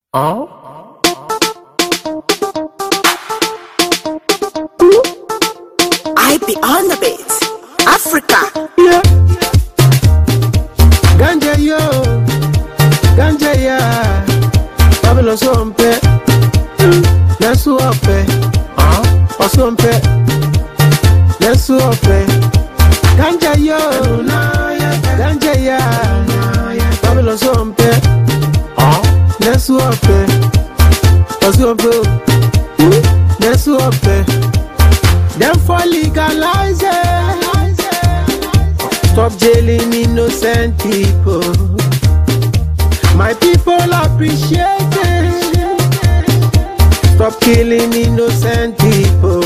Oh, I be on the beat. Africa. Yeah. Ganja yo, ganja ya. Babylon sompe, nesu ope, osompe, nesu ope. Ganja yo, ganja ya. Babylon sompe, nesu ope, osompe, nesu ope. Them for legalize it. Stop jailing innocent people. My people appreciate it. Stop killing innocent people.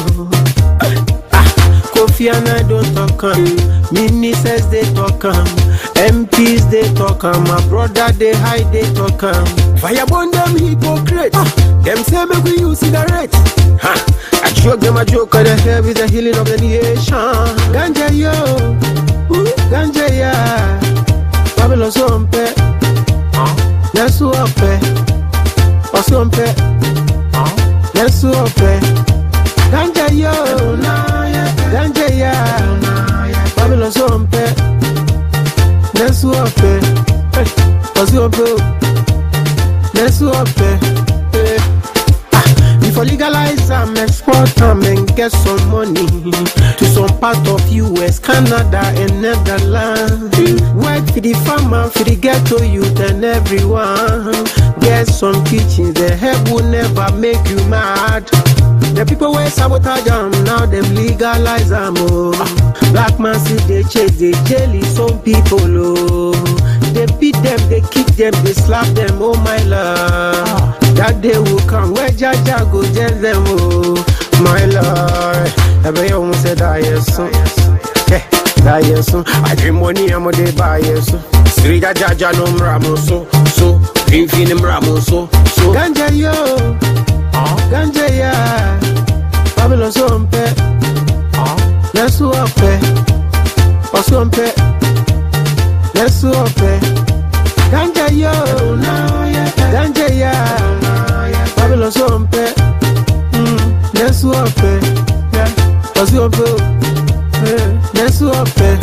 Kofi and I don't talk ministers they talk MPs they talk my brother they hide they talk Fireburn them hypocrites. Them say make we use cigarettes. I joke them a joke cause the hair is the healing of the nation. Ganja yo, ganja ya. Babylon sompe, nesu ope, osompe, nesu ope. Ganja yo, ganja ya. Babylon sompe, nesu ope, osompe, nesu ope. If I legalize them, export them and get some money to some part of US, Canada and Netherlands. Work for the farmer, for the ghetto youth and everyone. Get some kitchens, the help will never make you mad. The people where sabotage them, now them legalize them. Oh. Black man see they chase, they jelly some people. Oh. They beat them, they kick them, they slap them. Oh my love, that day will come where Jaja go tell them. Oh my lord, every almost said I yes so. That yes so. I dream money I'm a day buy yes so. Street Jaja no mramo so. Dream fin mramo so. Ganja yo, ganja ya. Babylon sompe, nesu ope, osompe, nesu ope. Ganja yo, ganja ya. Babylon sompe, nesu ope, osompe, nesu ope.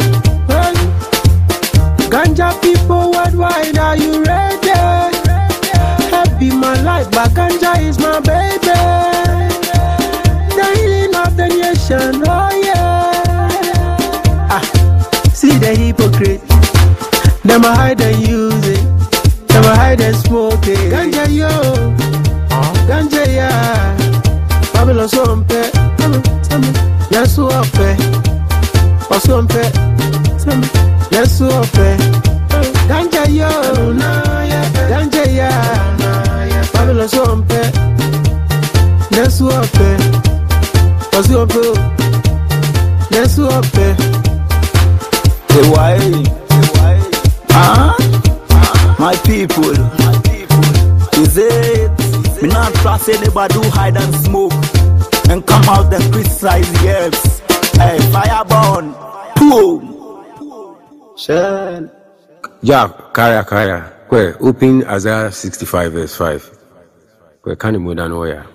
Ganja people worldwide, are you ready? Happy my life, but ganja is my baby. The healing of the nation, oh yeah. See the hypocrite, them a hide and use it, them a hide and smoke it. Ganja yo, ganja ya. Babylon sompe, nesu ope, osompe, nesu ope. Ganja yo, ganja ya. Babylon sompe, nesu ope, osompe, nesu ope. Say why? My people. Is it? Me not trust anybody who hide and smoke and come out and criticize yes. Hey, Fireburn. Boom. Shan. yeah, Kaya. Where open Isaiah 65 verse 5. Where can you move down where?